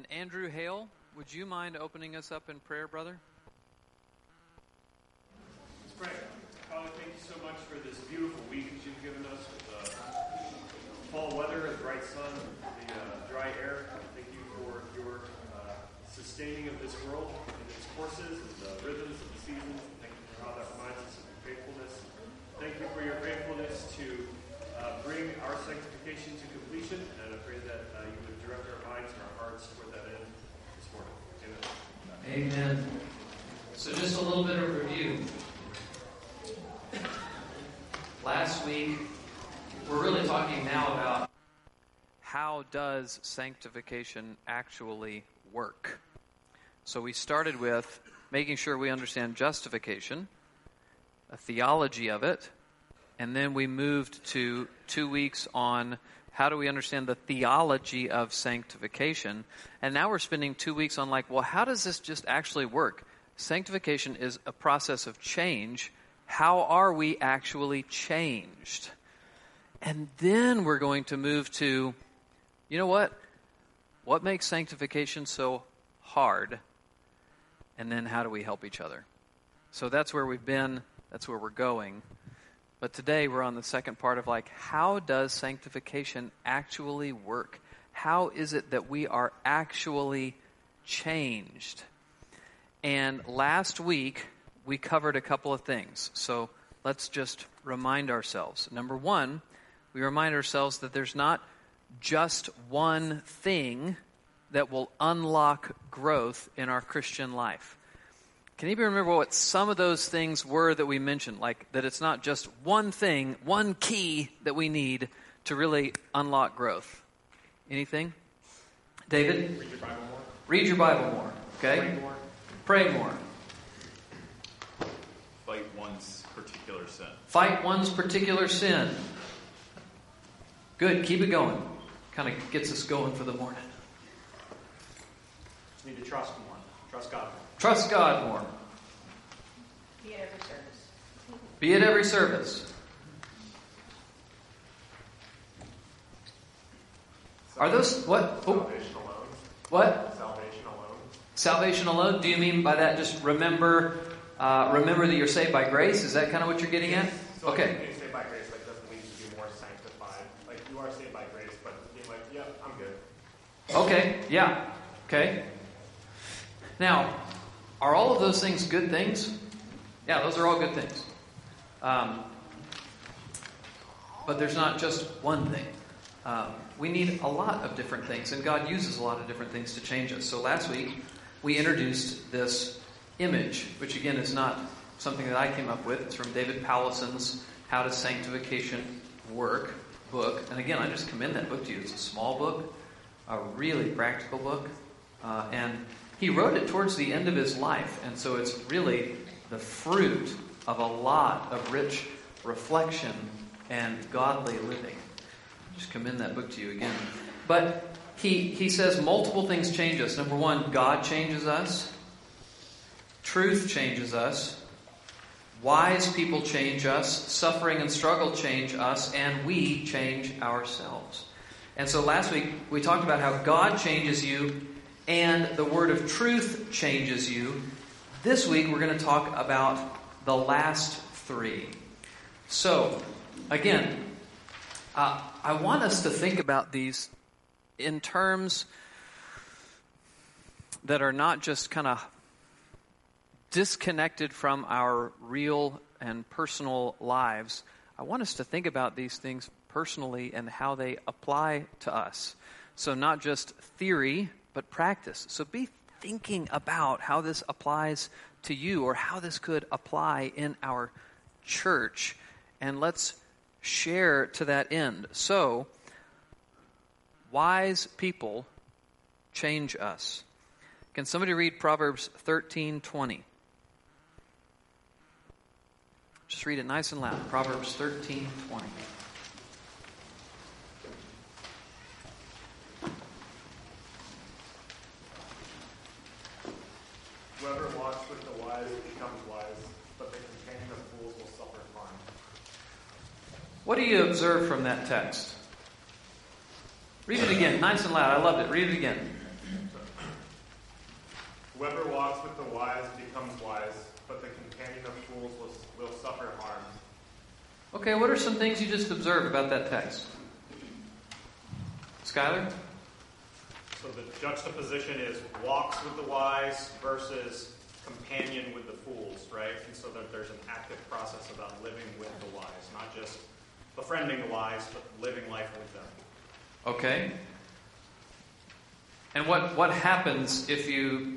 Andrew Hale, would you mind opening us up in prayer, brother? Let's pray. Father, thank you so much for this beautiful week that you've given us with fall weather, the bright sun, the dry air. Thank you for your sustaining of this world and its courses and the rhythms of the seasons. Thank you for how that reminds us of your faithfulness. Thank you for your faithfulness to bring our sanctification to completion, and I pray that you would direct our minds and our hearts toward that end this morning. Amen. Amen. So just a little bit of review. Last week, we're really talking now about how does sanctification actually work. So we started with making sure we understand justification, a theology of it, and then we moved to 2 weeks on how do we understand the theology of sanctification. And now we're spending 2 weeks on well, how does this just actually work? Sanctification is a process of change. How are we actually changed? And then we're going to move to, you know what? What makes sanctification so hard? And then how do we help each other? So that's where we've been. That's where we're going. But today we're on the second part of how does sanctification actually work? How is it that we are actually changed? And last week we covered a couple of things. So let's just remind ourselves. Number one, we remind ourselves that there's not just one thing that will unlock growth in our Christian life. Can you even remember what some of those things were that we mentioned? That it's not just one thing, one key that we need to really unlock growth. Anything? David? Read your Bible more. Read your Bible more. Okay? Pray more. Pray more. Fight one's particular sin. Fight one's particular sin. Good. Keep it going. Kind of gets us going for the morning. Just need to trust more. Trust God more. Trust God more. Be at every service. Be at every service. Are those what? Salvation alone. What? Salvation alone. Salvation alone? Do you mean by that just remember that you're saved by grace? Is that kind of what you're getting at? So Okay. being saved by grace doesn't lead you to be more sanctified. You are saved by grace, but being yeah, I'm good. Okay. Yeah. Okay. Now, are all of those things good things? Yeah, those are all good things. But there's not just one thing. We need a lot of different things, and God uses a lot of different things to change us. So last week, we introduced this image, which again is not something that I came up with. It's from David Powlison's How Does Sanctification Work book. And again, I just commend that book to you. It's a small book, a really practical book, and he wrote it towards the end of his life, and so it's really the fruit of a lot of rich reflection and godly living. Just commend that book to you again. But he says multiple things change us. Number one, God changes us. Truth changes us. Wise people change us. Suffering and struggle change us. And we change ourselves. And so last week, we talked about how God changes you and the word of truth changes you. This week, we're going to talk about the last three. So, again, I want us to think about these in terms that are not just kind of disconnected from our real and personal lives. I want us to think about these things personally and how they apply to us. So not just theory, but practice. So be thinking about how this applies to you or how this could apply in our church. And let's share to that end. So, wise people change us. Can somebody read Proverbs 13:20? Just read it nice and loud. Proverbs 13:20. Whoever walks with the wise becomes wise, but the companion of fools will suffer harm. What do you observe from that text? Read it again, nice and loud. I loved it. Read it again. Whoever walks with the wise becomes wise, but the companion of fools will suffer harm. Okay, what are some things you just observed about that text? Skylar? So the juxtaposition is walks with the wise versus companion with the fools, right? And so that there's an active process about living with the wise, not just befriending the wise, but living life with them. Okay. And what happens if you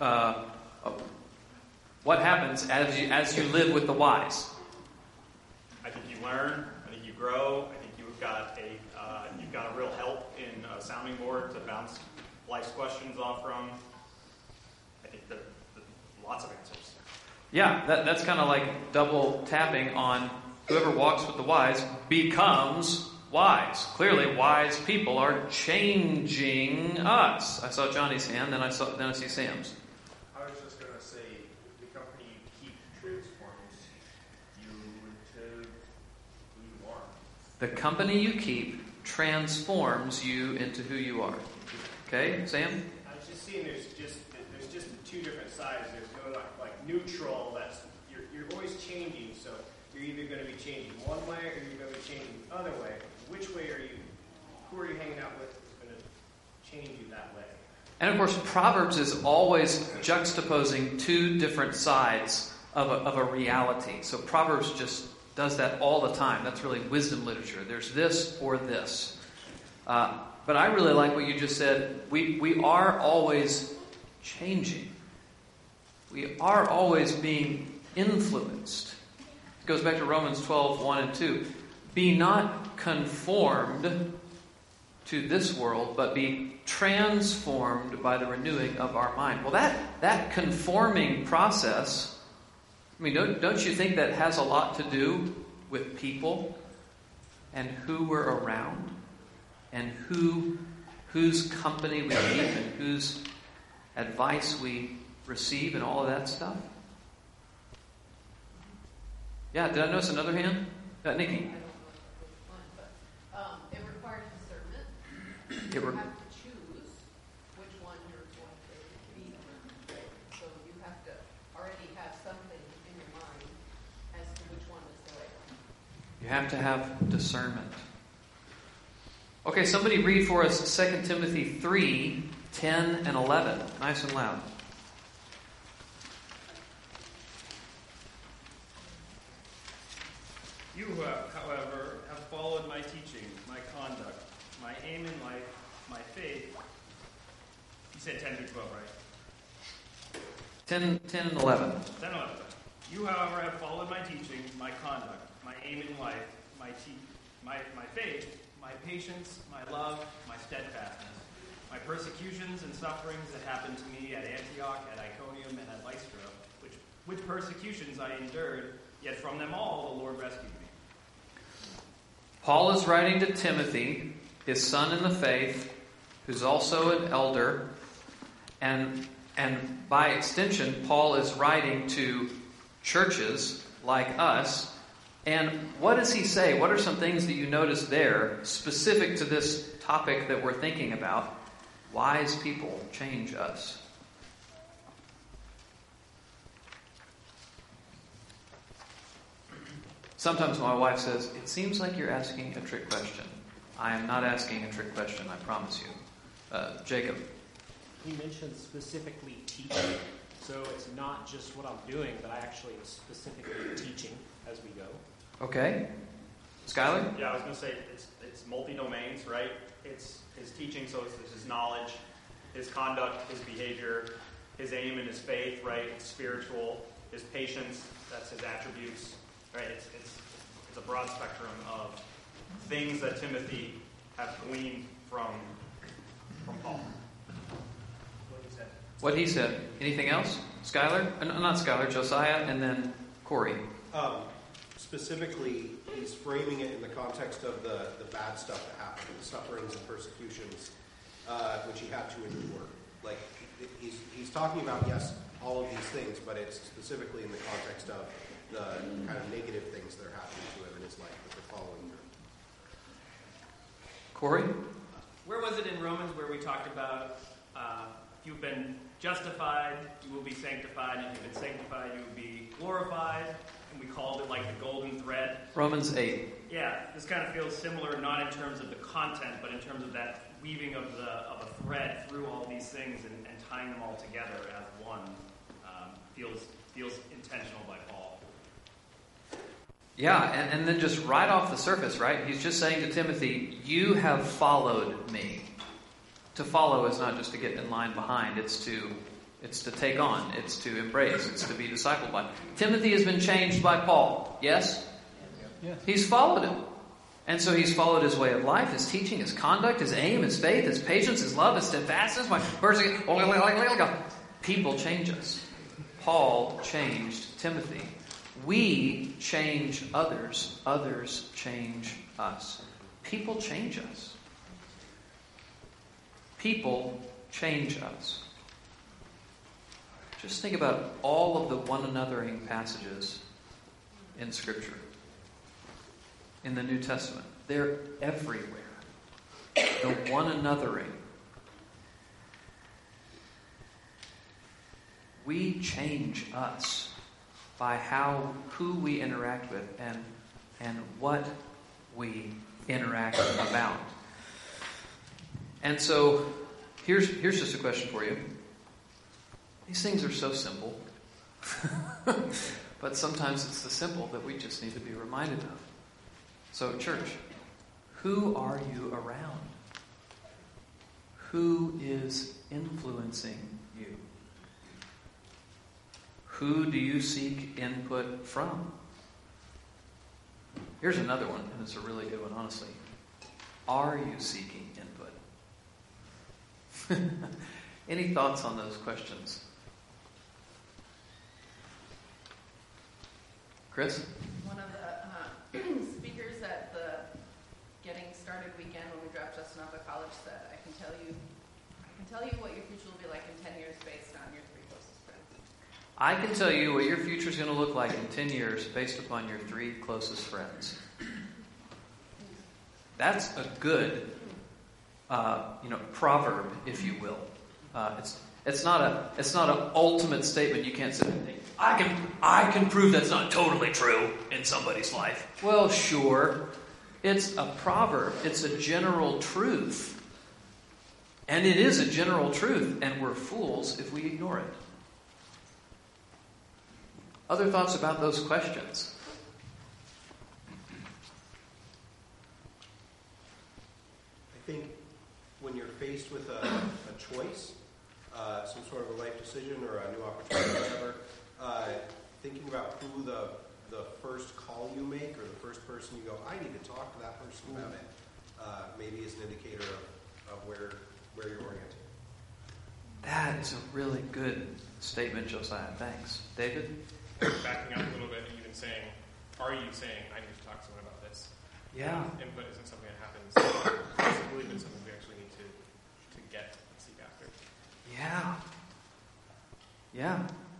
what happens as you live with the wise? I think you learn. I think you grow. I think you've got a real help in a sounding board to bounce life's questions off from. I think there are lots of answers. Yeah, that's kind of like double tapping on whoever walks with the wise becomes wise. Clearly, wise people are changing us. I saw Johnny's hand, then I see Sam's. I was just going to say, the company you keep transforms you into who you are. The company you keep transforms you into who you are. Okay, Sam? I was just seeing there's just two different sides. There's no like neutral. That's you're always changing. So you're either going to be changing one way or you're going to be changing the other way. Which way are you? Who are you hanging out with? Is going to change you that way. And of course, Proverbs is always juxtaposing two different sides of a reality. So Proverbs just does that all the time. That's really wisdom literature. There's this or this. But I really like what you just said. We are always changing. We are always being influenced. It goes back to Romans 12, 1 and 2. Be not conformed to this world, but be transformed by the renewing of our mind. Well, that conforming process, I mean, don't you think that has a lot to do with people and who we're around and whose company we keep and whose advice we receive and all of that stuff? Yeah, did I notice another hand? Nikki. It requires discernment. It You have to choose which one you're going to be. So you have to already have something in your mind as to which one is the right one. You have to have discernment. Okay, somebody read for us 2 Timothy 3, 10 and 11. Nice and loud. You, however, have followed my teaching, my conduct, my aim in life, my faith. You said 10 through 12, right? 10 and 11. 10, 11. You, however, have followed my teaching, my conduct, my aim in life, my faith, my patience, my love, my steadfastness, my persecutions and sufferings that happened to me at Antioch, at Iconium, and at Lystra, which with persecutions I endured, yet from them all the Lord rescued me. Paul is writing to Timothy, his son in the faith, who's also an elder, and by extension, Paul is writing to churches like us. And what does he say? What are some things that you notice there specific to this topic that we're thinking about? Wise people change us. Sometimes my wife says, it seems like you're asking a trick question. I am not asking a trick question, I promise you. Jacob. He mentioned specifically teaching. So it's not just what I'm doing, but I actually am specifically teaching as we go. Okay. Skylar? Yeah, I was going to say it's multi-domains, right? It's his teaching, so it's his knowledge, his conduct, his behavior, his aim and his faith, right? It's spiritual. His patience, that's his attributes, right? It's a broad spectrum of things that Timothy have gleaned from Paul. What he said. Anything else? Skylar? Not Skylar, Josiah, and then Corey. Specifically, he's framing it in the context of the bad stuff that happened, the sufferings and persecutions, which he had to endure. Like, he's talking about, yes, all of these things, but it's specifically in the context of the kind of negative things that are happening to him in his life that they're following through. Corey? Where was it in Romans where we talked about if you've been justified, you will be sanctified. If you've been sanctified, you will be glorified. And we called it like the golden thread. Romans 8. Yeah, this kind of feels similar, not in terms of the content, but in terms of that weaving of a thread through all these things and tying them all together as one. Feels intentional by Paul. Yeah, and then just right off the surface, right? He's just saying to Timothy, you have followed me. To follow is not just to get in line behind, it's to take on, it's to embrace, it's to be discipled by. Timothy has been changed by Paul, yes? Yeah. He's followed him. And so he's followed his way of life, his teaching, his conduct, his aim, his faith, his patience, his love, his steadfastness. People change us. Paul changed Timothy. We change others. Others change us. People change us. People change us. Just think about all of the one anothering passages in Scripture. In the New Testament. They're everywhere. The one anothering. We change us by who we interact with and what we interact about. And so, here's just a question for you. These things are so simple. But sometimes it's the simple that we just need to be reminded of. So, church, who are you around? Who is influencing you? Who do you seek input from? Here's another one, and it's a really good one, honestly. Are you seeking input? Any thoughts on those questions? Chris? One of the speakers at the Getting Started weekend when we dropped Justin off at college said, I can tell you what your future will be like in 10 years based on your 3 closest friends. I can tell you what your future is going to look like in 10 years based upon your 3 closest friends. That's a good, proverb, if you will. It's not an ultimate statement. You can't say, I can prove that's not totally true in somebody's life. Well, sure. It's a proverb. It's a general truth. And it is a general truth, and we're fools if we ignore it. Other thoughts about those questions? I think when you're faced with a choice, some sort of a life decision or a new opportunity or whatever, thinking about who the first call you make or the first person you go, I need to talk to that person about it, maybe is an indicator of where you're oriented. That is a really good statement, Josiah. Thanks. David? Backing up a little bit, even saying, are you saying, I need to talk to someone about this? Yeah. Input isn't something that happens possibly, but something we actually need to get and seek after. Yeah. Yeah.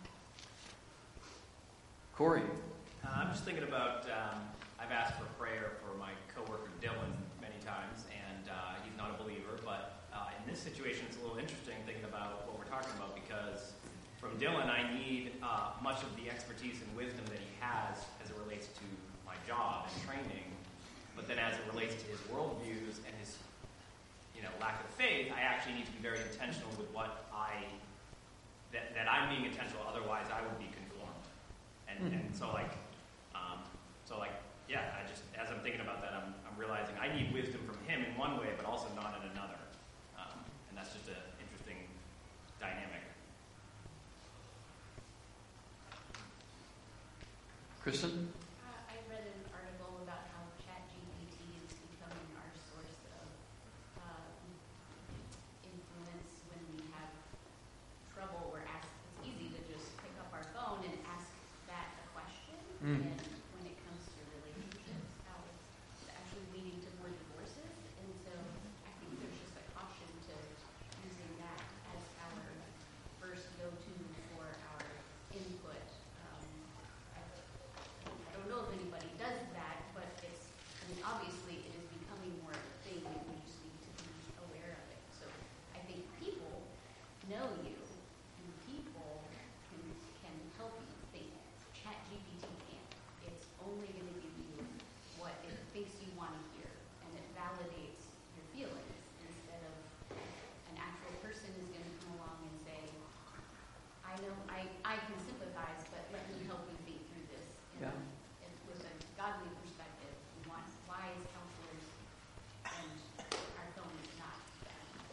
Corey? I'm just thinking about, I've asked for prayer for my coworker Dylan many times, and he's not a believer, but in this situation it's a little interesting thinking about what we're talking about, because from Dylan I need much of the expertise and wisdom that he has as it relates to my job and training, but then as it relates to his worldviews and his lack of faith, I actually need to be very intentional with what that I'm being intentional, otherwise I would be conformed. And so I just, as I'm thinking about that, I'm realizing I need wisdom from him in one way, but also not in another. And that's just an interesting dynamic. Kristen? I read an article about how ChatGPT is becoming our source of influence when we have trouble or ask. It's easy to just pick up our phone and ask that a question. And when it comes to relationships, how it's actually leading to more divorces. And so I think there's just a caution to using that as our first go-to for our input. I don't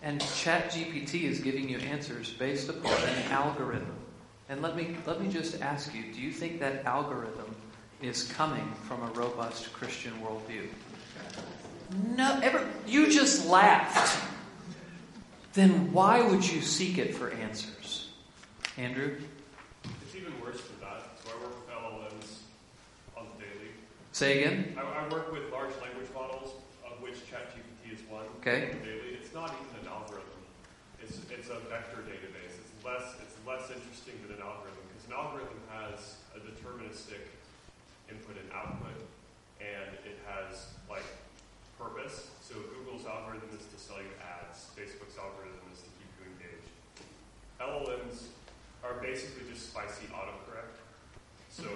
And ChatGPT is giving you answers based upon an algorithm. And let me just ask you, do you think that algorithm is coming from a robust Christian worldview? No, you just laughed. Then why would you seek it for answers? Andrew? It's even worse than that. So I work with LLMs on the daily. Say again? I work with large language models, of which ChatGPT is one. Okay. On the daily. It's not even an algorithm. It's a vector database. It's less interesting than an algorithm, because an algorithm has a deterministic input and output, and it has purpose. So Google's algorithm is to sell you ads. Facebook's algorithm is to keep you engaged. LLMs are basically just spicy autocorrect. So,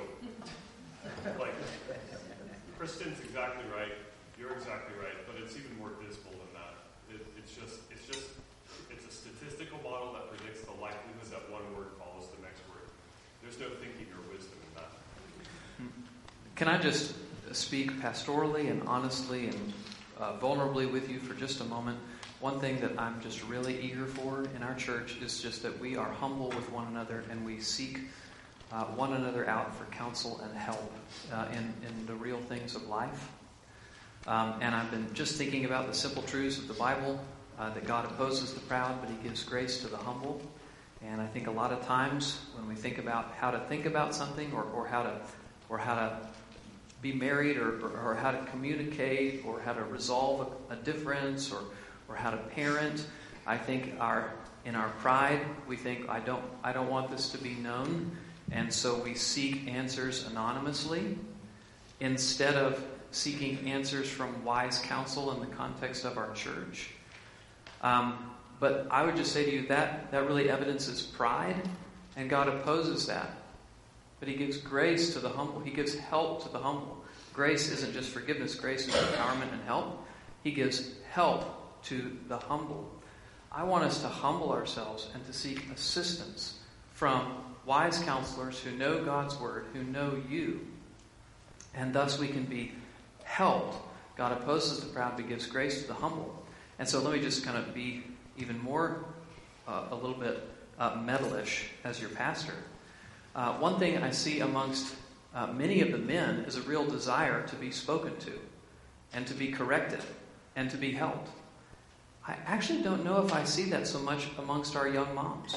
Kristen's exactly right. You're exactly right, but it's even more visible than that. It's a statistical model that predicts the likelihood that one word follows the next word. There's no thinking or wisdom in that. Can I just speak pastorally and honestly and vulnerably with you for just a moment? One thing that I'm just really eager for in our church is just that we are humble with one another and we seek one another out for counsel and help in the real things of life. And I've been just thinking about the simple truths of the Bible, that God opposes the proud, but He gives grace to the humble. And I think a lot of times when we think about how to think about something or how to be married or how to communicate or how to resolve a difference or how to parent, I think in our pride we think I don't want this to be known, and so we seek answers anonymously instead of seeking answers from wise counsel in the context of our church. But I would just say to you that really evidences pride, and God opposes that. But He gives grace to the humble. He gives help to the humble. Grace isn't just forgiveness. Grace is empowerment and help. He gives help to the humble. I want us to humble ourselves and to seek assistance from wise counselors who know God's Word, who know you. And thus we can be helped. God opposes the proud, but gives grace to the humble. And so let me just kind of be even more, a little bit metalish as your pastor. One thing I see amongst many of the men is a real desire to be spoken to and to be corrected and to be helped. I actually don't know if I see that so much amongst our young moms.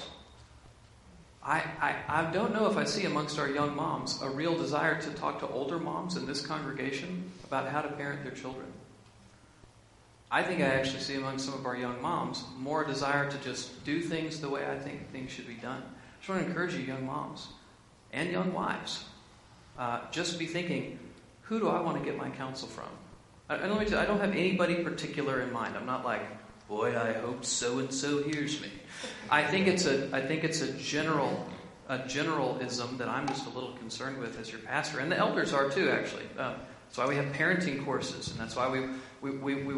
I don't know if I see amongst our young moms a real desire to talk to older moms in this congregation about how to parent their children. I think I actually see among some of our young moms more desire to just do things the way I think things should be done. I just want to encourage you, young moms and young wives, just be thinking, who do I want to get my counsel from? I don't have anybody particular in mind. I'm not like, boy, I hope so-and-so hears me. I think it's a generalism that I'm just a little concerned with as your pastor, and the elders are too, actually. That's why we have parenting courses, and that's why we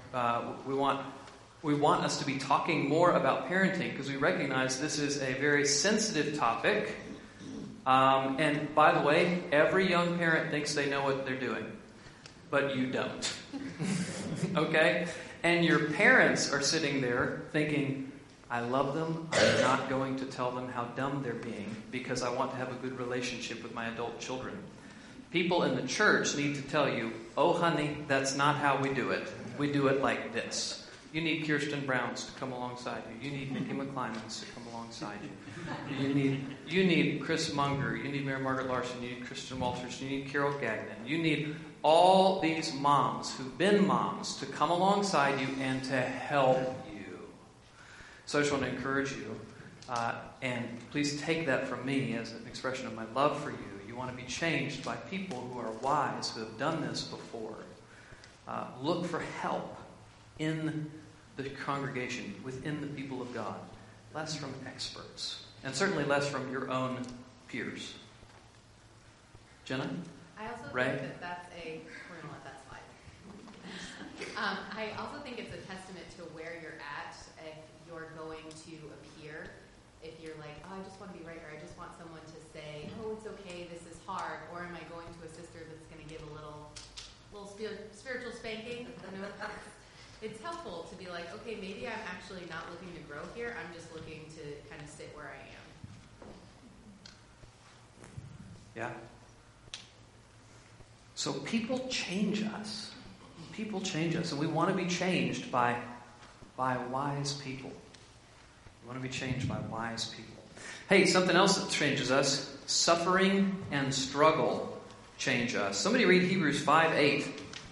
want us to be talking more about parenting, because we recognize this is a very sensitive topic. And by the way, every young parent thinks they know what they're doing, but you don't. Okay? And your parents are sitting there thinking, I love them. I'm not going to tell them how dumb they're being because I want to have a good relationship with my adult children. People in the church need to tell you, oh, honey, that's not how we do it. We do it like this. You need Kirsten Browns to come alongside you. You need Nikki McClymans to come alongside you. You need Chris Munger. You need Mary Margaret Larson. You need Kristen Walters. You need Carol Gagnon. You need all these moms who've been moms to come alongside you and to help you. So I just want to encourage you, and please take that from me as an expression of my love for you. You want to be changed by people who are wise, who have done this before. Look for help in the congregation, within the people of God. Less from experts, and certainly less from your own peers. Jenna? I also Ray? think that's we're going to let that slide. I also think it's a testament to where you're at if you're going to appear. If you're like, oh, I just want to be right, or I just want someone to say, oh, it's okay, this is hard, or am I going to a sister that's going to give a little spiritual spanking? it's helpful to be like, okay, maybe I'm actually not looking to grow here. I'm just looking to kind of sit where I am. Yeah. So people change us. People change us, and we want to be changed by wise people. We want to be changed by wise people. Hey, something else that changes us: suffering and struggle change us. Somebody read Hebrews 5:8.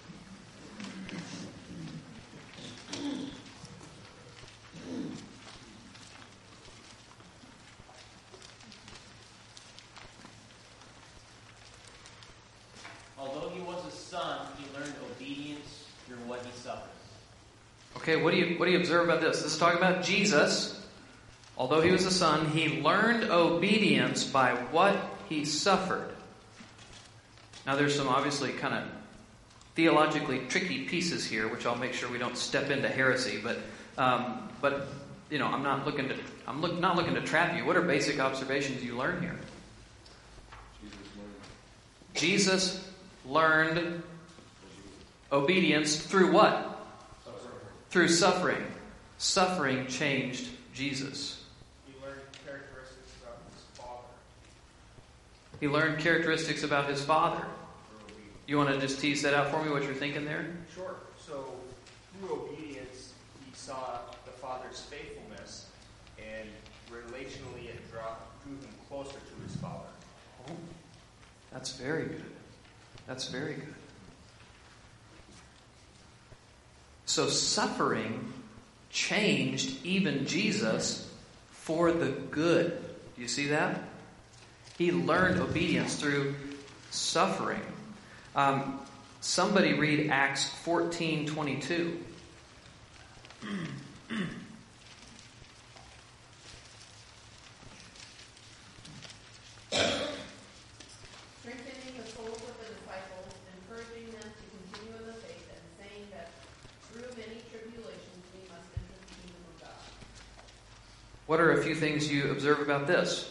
Although he was a son, he learned obedience through what he suffered. Okay, what do you observe about this? This is talking about Jesus. Although he was a son, he learned obedience by what he suffered. Now there's some obviously kind of theologically tricky pieces here, which I'll make sure we don't step into heresy. But you know, I'm not looking to trap you. What are basic observations you learn here? Jesus learned obedience through what? Through suffering. Suffering changed Jesus. He learned characteristics about his father. He learned characteristics about his father. You want to just tease that out for me, what you're thinking there? Sure. So, through obedience, he saw the father's faithfulness, and relationally it drew him closer to his father. Oh, that's very good. That's very good. So suffering changed even Jesus for the good. Do you see that? He learned obedience through suffering. Somebody read Acts 14:22. Strengthening the souls of the disciples, encouraging them to continue in the faith, and saying that through many tribulations we must enter the kingdom of God. What are a few things you observe about this?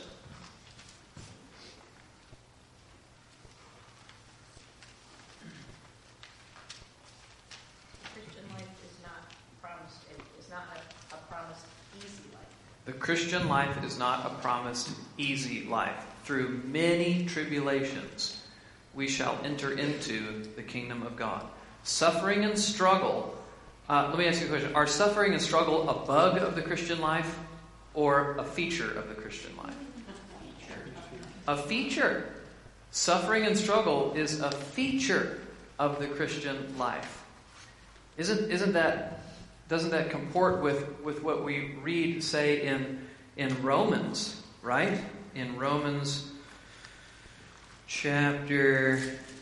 Christian life is not promised. It is not a promised easy life. The Christian life is not a promised easy life. Through many tribulations, we shall enter into the kingdom of God. Suffering and struggle. Let me ask you a question. Are suffering and struggle a bug of the Christian life or a feature of the Christian life? A feature. Suffering and struggle is a feature of the Christian life. Doesn't that comport with what we read, say, in Romans, right? In Romans chapter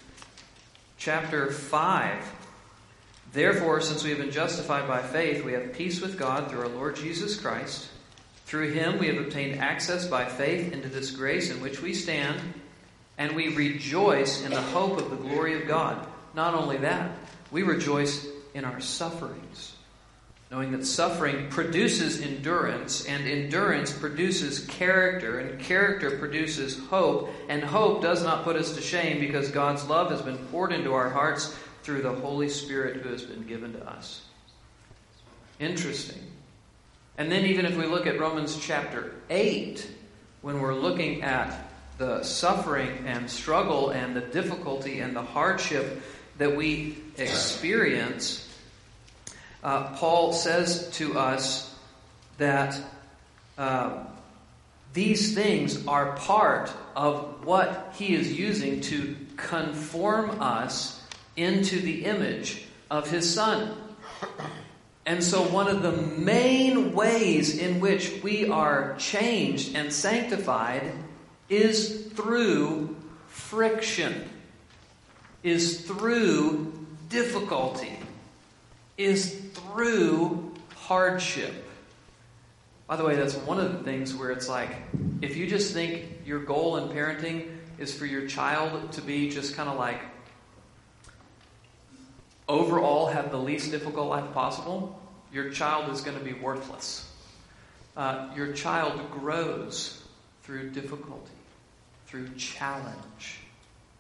5. Therefore, since we have been justified by faith, we have peace with God through our Lord Jesus Christ. Through him we have obtained access by faith into this grace in which we stand, and we rejoice in the hope of the glory of God. Not only that, we rejoice in our sufferings, knowing that suffering produces endurance, and endurance produces character, and character produces hope, and hope does not put us to shame because God's love has been poured into our hearts through the Holy Spirit who has been given to us. Interesting. And then even if we look at Romans chapter 8, when we're looking at the suffering and struggle and the difficulty and the hardship that we experience, Paul says to us that these things are part of what he is using to conform us into the image of his Son. And so one of the main ways in which we are changed and sanctified is through friction, is through difficulty, is through hardship. By the way, that's one of the things where it's like, if you just think your goal in parenting is for your child to be just kind of like, overall have the least difficult life possible, your child is going to be worthless. Your child grows through difficulty, through challenge,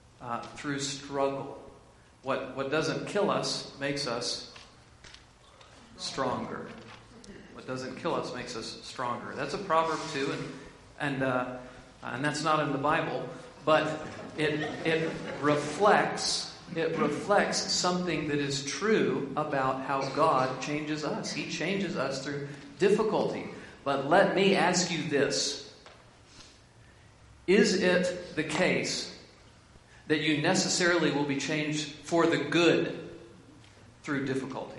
through struggle. What doesn't kill us makes us stronger. What doesn't kill us makes us stronger. That's a proverb too, and that's not in the Bible, but it reflects something that is true about how God changes us. He changes us through difficulty. But let me ask you this. Is it the case that you necessarily will be changed for the good through difficulty?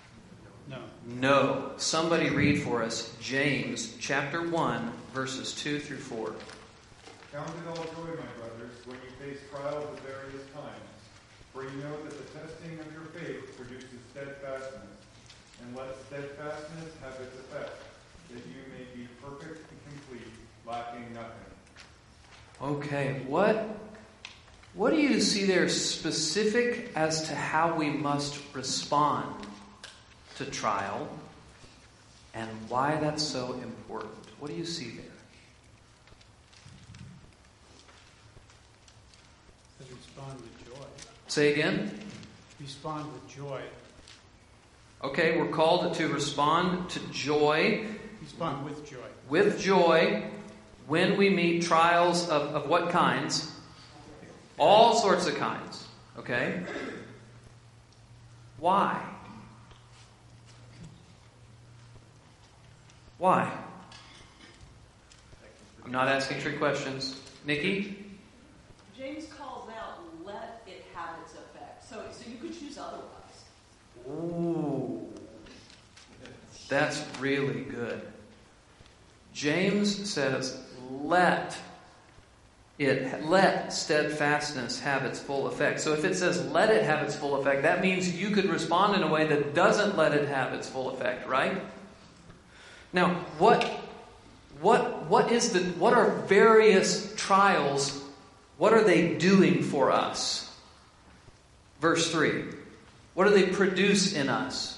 No. Somebody read for us James chapter 1, verses 2 through 4. Count it all joy, my brothers, when you face trials of various kinds, for you know that the testing of your faith produces steadfastness, and let steadfastness have its effect, that you may be perfect and complete, lacking nothing. Okay, what do you see there specific as to how we must respond to trial and why that's so important? What do you see there? Respond with joy. Say again? Respond with joy. Okay, we're called to respond to joy. Respond with joy. With joy when we meet trials of what kinds? All sorts of kinds. Okay? Why? Why? I'm not asking trick questions. Nikki? James calls out, let it have its effect. So you could choose otherwise. Ooh. That's really good. James says, let steadfastness have its full effect. So if it says let it have its full effect, that means you could respond in a way that doesn't let it have its full effect, right? Now, what are various trials? What are they doing for us? Verse 3. What do they produce in us?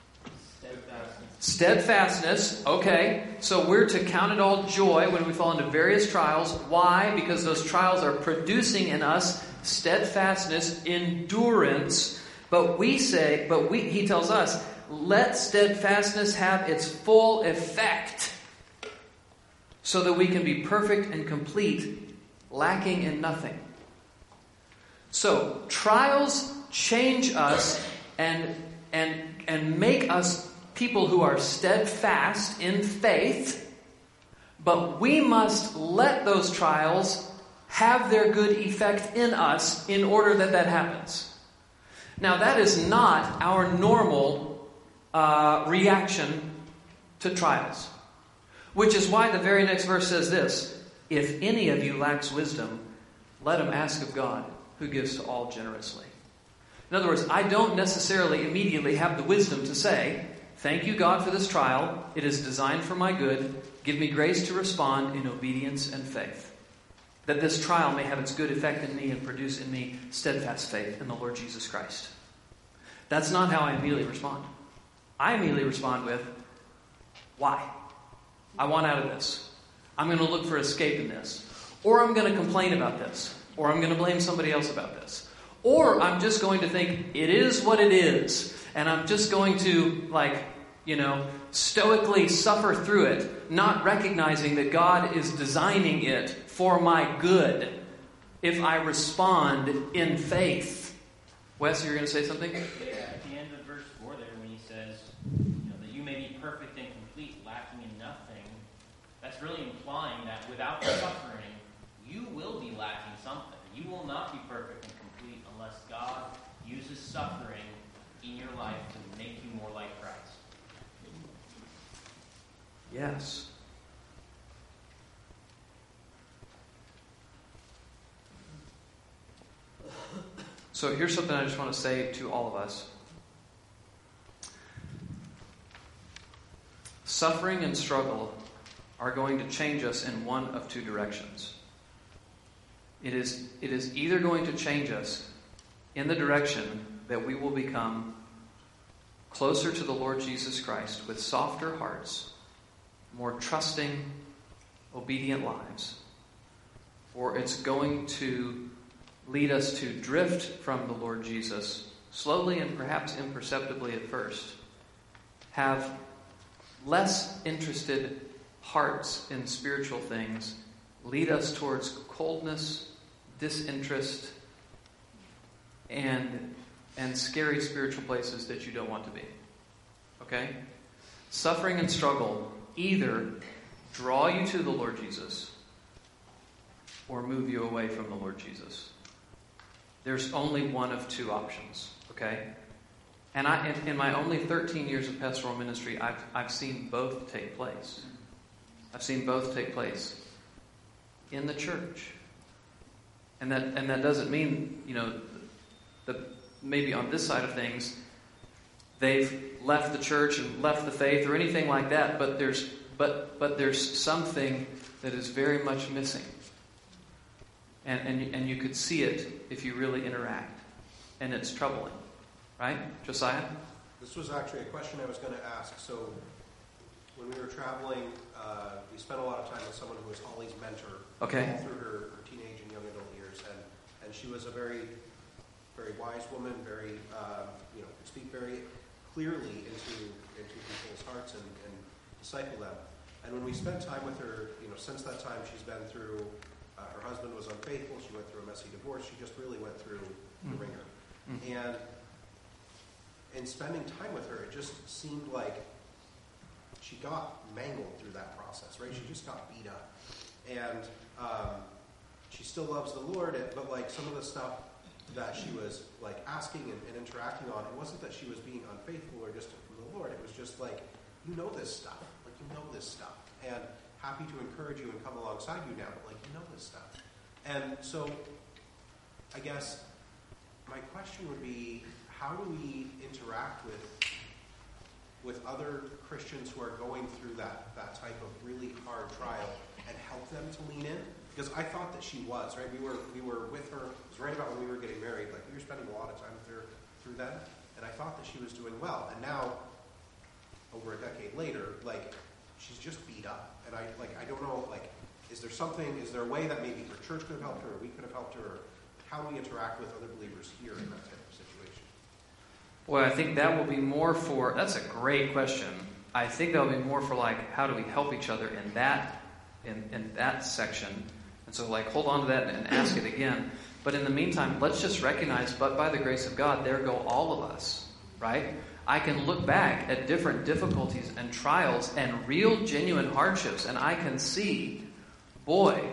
Steadfastness. Okay. So we're to count it all joy when we fall into various trials. Why? Because those trials are producing in us steadfastness, endurance. He tells us, let steadfastness have its full effect so that we can be perfect and complete, lacking in nothing. So, trials change us and make us people who are steadfast in faith, but we must let those trials have their good effect in us in order that happens. Now, that is not our normal reaction to trials, which is why the very next verse says this: if any of you lacks wisdom, let him ask of God, who gives to all generously. In other words, I don't necessarily immediately have the wisdom to say, thank you, God, for this trial. It is designed for my good. Give me grace to respond in obedience and faith, that this trial may have its good effect in me and produce in me steadfast faith in the Lord Jesus Christ. That's not how I immediately respond. I immediately respond with, why? I want out of this. I'm going to look for escape in this. Or I'm going to complain about this. Or I'm going to blame somebody else about this. Or I'm just going to think, it is what it is. And I'm just going to, stoically suffer through it, not recognizing that God is designing it for my good if I respond in faith. Wes, you're going to say something? Yeah, at the end of verse 4 there, when he says, that you may be perfect and complete, lacking in nothing, that's really implying that without suffering, you will be lacking something. You will not be perfect and complete unless God uses suffering in your life to make you more like Christ. Yes. So here's something I just want to say to all of us. Suffering and struggle are going to change us in one of two directions. It is either going to change us in the direction that we will become closer to the Lord Jesus Christ with softer hearts, more trusting, obedient lives, or it's going to lead us to drift from the Lord Jesus slowly and perhaps imperceptibly at first have less interested hearts in spiritual things lead us towards coldness, disinterest, and scary spiritual places that you don't want to be. Okay? Suffering and struggle either draw you to the Lord Jesus or move you away from the Lord Jesus. There's only one of two options. Okay? And in my only 13 years of pastoral ministry, I've seen both take place. I've seen both take place in the church. And that doesn't mean, that maybe on this side of things, they've left the church and left the faith or anything like that, but there's something that is very much missing. And you could see it if you really interact. And it's troubling. Right? Josiah? This was actually a question I was going to ask. So when we were traveling, we spent a lot of time with someone who was Holly's mentor all through her teenage and young adult years. And she was a very, very wise woman, very, could speak very clearly into people's hearts and disciple them. And when we spent time with her, since that time she's been through, her husband was unfaithful, she went through a messy divorce, she just really went through the ringer. And in spending time with her, it just seemed like she got mangled through that process, right? She just got beat up. And she still loves the Lord, but like some of the stuff that she was like asking and interacting on, it wasn't that she was being unfaithful or distant from the Lord. It was just like, you know this stuff. Like, you know this stuff. And happy to encourage you and come alongside you now, but like, you know this stuff. And so I guess my question would be, how do we interact with other Christians who are going through that type of really hard trial and help them to lean in? Because I thought that she was, right? We were with her, it was right about when we were getting married, like we were spending a lot of time with her through that, and I thought that she was doing well. And now, over a decade later, like, she's just beat up. And I don't know, like, is there a way that maybe her church could have helped her, or we could have helped her, or how do we interact with other believers here in that type of situation? Well, I think that will be more for, that's a great question. I think that will be more for like, how do we help each other in that section? And so like, hold on to that and ask it again. But in the meantime, let's just recognize, but by the grace of God, there go all of us, right? I can look back at different difficulties and trials and real genuine hardships, and I can see, boy,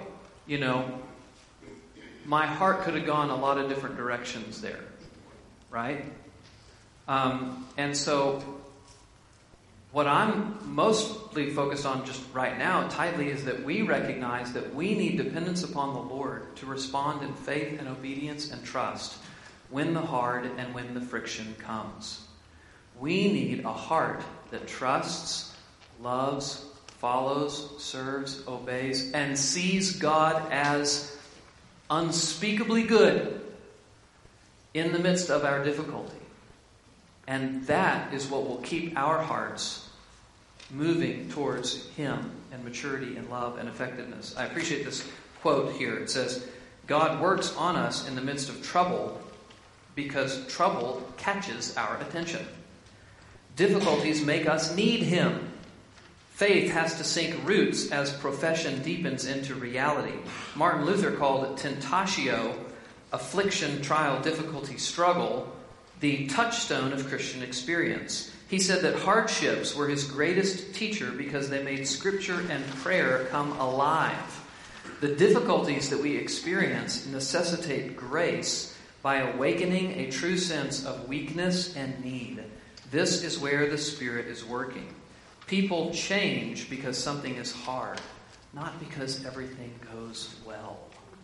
my heart could have gone a lot of different directions there, right? And so what I'm mostly focused on just right now, tightly, is that we recognize that we need dependence upon the Lord to respond in faith and obedience and trust when the hard and when the friction comes. We need a heart that trusts, loves, follows, serves, obeys, and sees God as unspeakably good in the midst of our difficulty. And that is what will keep our hearts moving towards Him and maturity and love and effectiveness. I appreciate this quote here. It says, God works on us in the midst of trouble because trouble catches our attention. Difficulties make us need Him. Faith has to sink roots as profession deepens into reality. Martin Luther called it tentatio, affliction, trial, difficulty, struggle, the touchstone of Christian experience. He said that hardships were his greatest teacher because they made Scripture and prayer come alive. The difficulties that we experience necessitate grace by awakening a true sense of weakness and need. This is where the Spirit is working. People change because something is hard, not because everything goes well.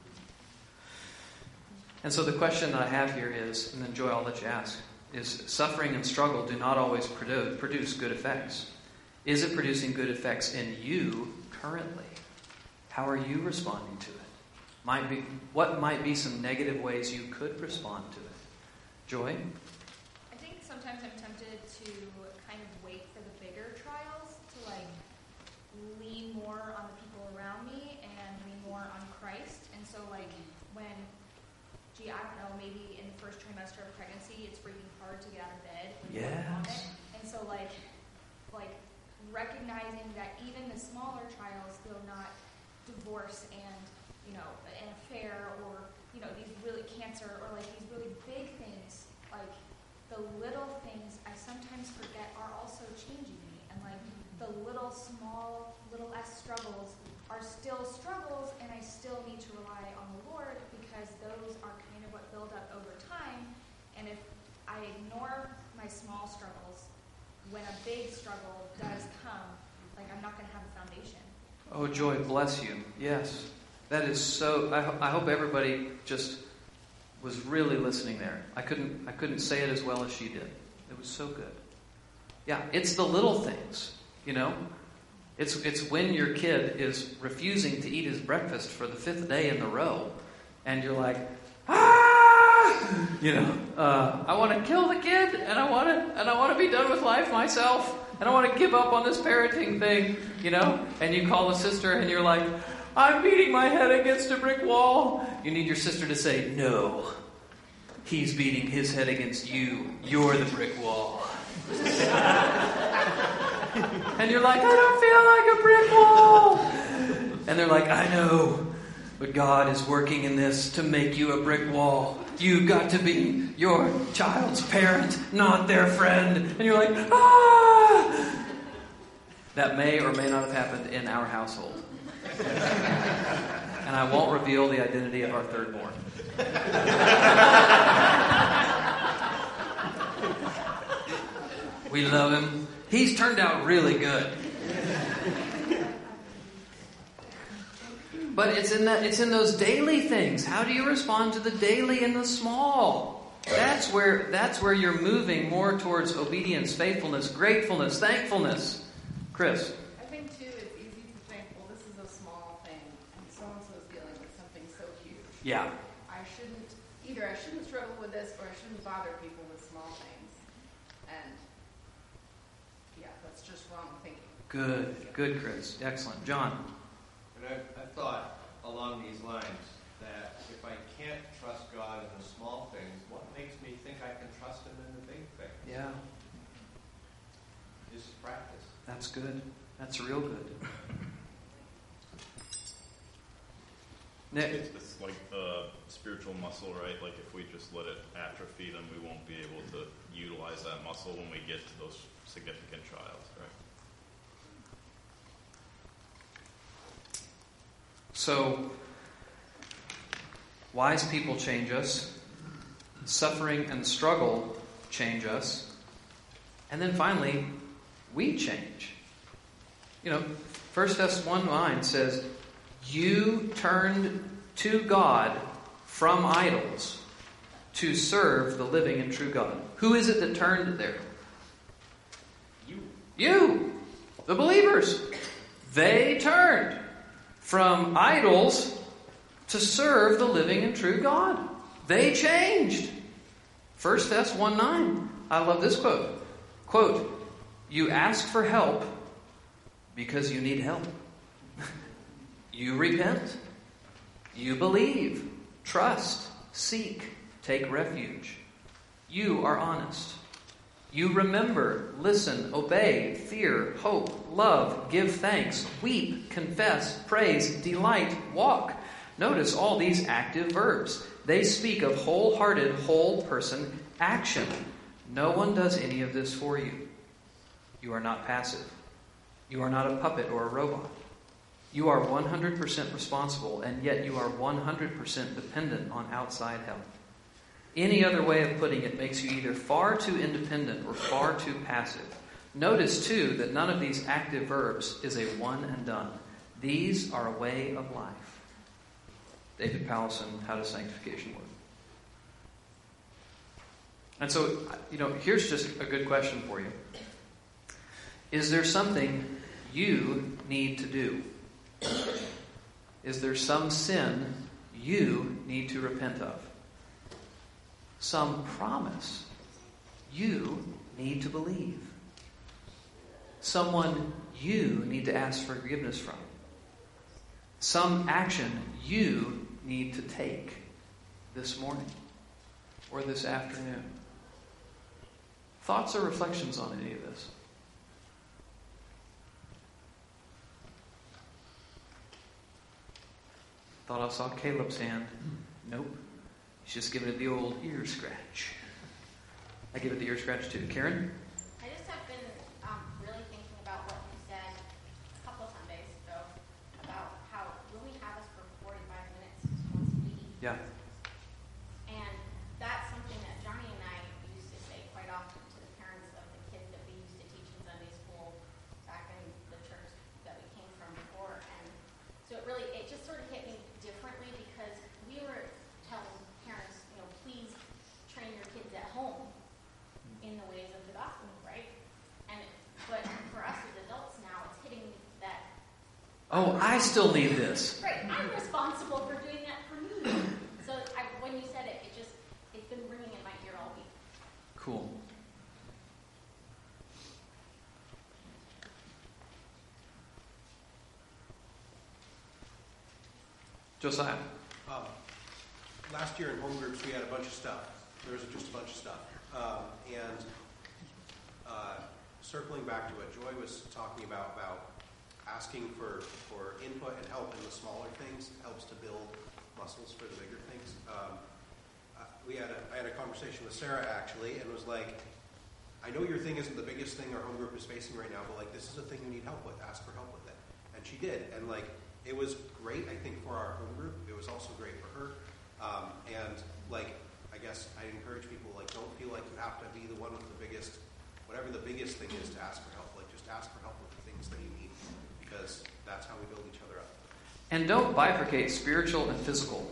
And so the question that I have here is, and then Joy, I'll let you ask, is suffering and struggle do not always produce good effects. Is it producing good effects in you currently? How are you responding to it? What might be some negative ways you could respond to it? Joy? I think sometimes I'm tempted to kind of wait for the bigger trials, to like lean more on the people around me and lean more on Christ. And so like when, I don't know, maybe in the first trimester of pregnancy, it's really hard to get out of bed when you're on it. And so like recognizing that even the smaller trials, though not divorce and, an affair or, these really cancer or like these really big things, like the little things I sometimes forget are also changing me. And like the little s struggles are still struggles, and I still need to rely on the Lord because those are kind of what build up over time. And if I ignore my small struggles, when a big struggle does come, like I'm not going to have a foundation. Oh, Joy, bless you. Yes. That is so. I hope everybody just was really listening there. I couldn't say it as well as she did. It was so good. Yeah, it's the little things, It's when your kid is refusing to eat his breakfast for the 5th day in a row, and you're like, I want to kill the kid, and I want to be done with life myself, and I want to give up on this parenting thing, And you call a sister, and you're like, I'm beating my head against a brick wall. You need your sister to say, no, he's beating his head against you. You're the brick wall. And you're like, I don't feel like a brick wall. And they're like, I know, but God is working in this to make you a brick wall. You've got to be your child's parent, not their friend. And you're like, ah! That may or may not have happened in our household. And I won't reveal the identity of our thirdborn. We love him. He's turned out really good. But it's in those daily things. How do you respond to the daily and the small? That's where you're moving more towards obedience, faithfulness, gratefulness, thankfulness. Chris. I think too, it's easy to think, well, this is a small thing, and so-and-so is dealing with something so huge. Yeah. I shouldn't struggle with this, or I shouldn't bother people with small things. And yeah, that's just wrong thinking. Good, Chris. Excellent. John. And I thought along these lines that if I can't trust God in the small things, what makes me think I can trust Him in the big things? Yeah. Just practice. That's good. That's real good. Nick. It's like a spiritual muscle, right? Like if we just let it atrophy, then we won't be able to utilize that muscle when we get to those significant trials, right? So, wise people change us. Suffering and struggle change us. And then finally, we change. 1 Thessalonians 1:9 says, you turned to God from idols to serve the living and true God. Who is it that turned there? You, the believers. They turned from idols to serve the living and true God. They changed. 1 Thessalonians 1:9. I love this quote. Quote, you ask for help because you need help. You repent. You believe. Trust. Seek. Take refuge. You are honest. You remember, listen, obey, fear, hope, love, give thanks, weep, confess, praise, delight, walk. Notice all these active verbs. They speak of wholehearted, whole person action. No one does any of this for you. You are not passive. You are not a puppet or a robot. You are 100% responsible, and yet you are 100% dependent on outside help. Any other way of putting it makes you either far too independent or far too passive. Notice, too, that none of these active verbs is a one and done. These are a way of life. David Powlison, How Does Sanctification Work? And so, here's just a good question for you. Is there something you need to do? Is there some sin you need to repent of? Some promise you need to believe? Someone you need to ask forgiveness from? Some action you need to take this morning or this afternoon? Thoughts or reflections on any of this? Thought I saw Caleb's hand. Nope. He's just giving it the old ear scratch. I give it the ear scratch too. Karen? I just have been really thinking about what you said a couple of Sundays ago about how Louie had us for 45 minutes once a week. Yeah. And that's something that Johnny and I used to say quite often to the parents of the kids that we used to teach in Sunday school back in the church that we came from before. And so it just sort of hit me differently because we were telling parents, please train your kids at home in the ways of the gospel, right? But for us as adults now, it's hitting that. Oh, I still need this. Right, I'm responsible for doing that for me. So when you said it, it's been ringing in my ear all week. Cool. Josiah. Last year in home groups, we had a bunch of stuff. There was just a bunch of stuff. Circling back to what Joy was talking about asking for input and help in the smaller things helps to build muscles for the bigger things. I had a conversation with Sarah actually, and was like, I know your thing isn't the biggest thing our home group is facing right now, but this is a thing you need help with. Ask for help with it. And she did. And it was great, I think, for our home group. It was also great for her. I guess I encourage people, don't feel like you have to be the one with the biggest, whatever the biggest thing is to ask for help. Just ask for help with the things that you need, because that's how we build each other up. And don't bifurcate spiritual and physical.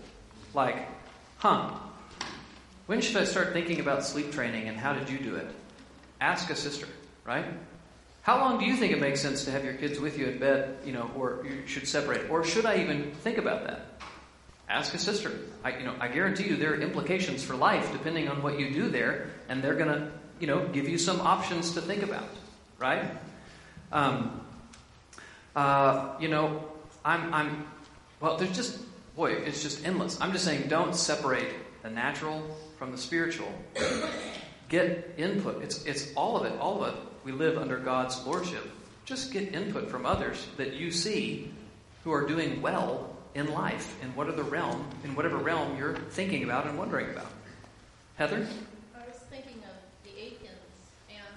When should I start thinking about sleep training and how did you do it? Ask a sister, right? How long do you think it makes sense to have your kids with you at bed, or you should separate? Or should I even think about that? Ask a sister. I guarantee you there are implications for life depending on what you do there, and they're going to, give you some options to think about, right? It's just endless. I'm just saying don't separate the natural from the spiritual. Get input. It's all of it. We live under God's lordship. Just get input from others that you see who are doing well in life, in whatever realm you're thinking about and wondering about. Heather? I was thinking of the Aikens and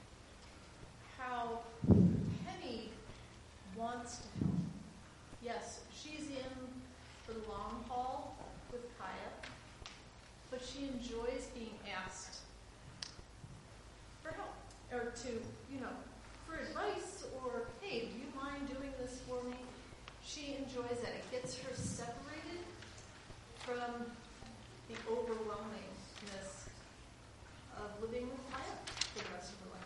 how Penny wants to help. Yes, she's in for the long haul with Kaya, but she enjoys being asked for help, or for advice, or, hey, do you mind doing this for me? She enjoys that. It gets her separated from the overwhelmingness of living with Kaya for the rest of her life.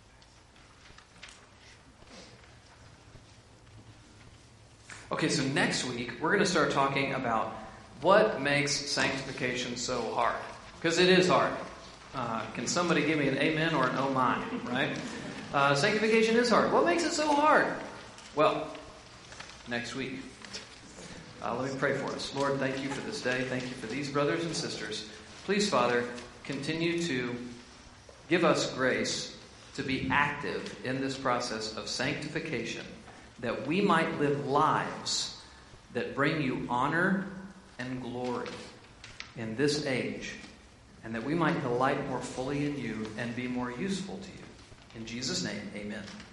Okay, so next week, we're going to start talking about what makes sanctification so hard. Because it is hard. Can somebody give me an amen or an oh my, right? Sanctification is hard. What makes it so hard? Well, next week. Let me pray for us. Lord, thank you for this day. Thank you for these brothers and sisters. Please, Father, continue to give us grace to be active in this process of sanctification, that we might live lives that bring you honor and glory in this age, and that we might delight more fully in you and be more useful to you. In Jesus' name, amen.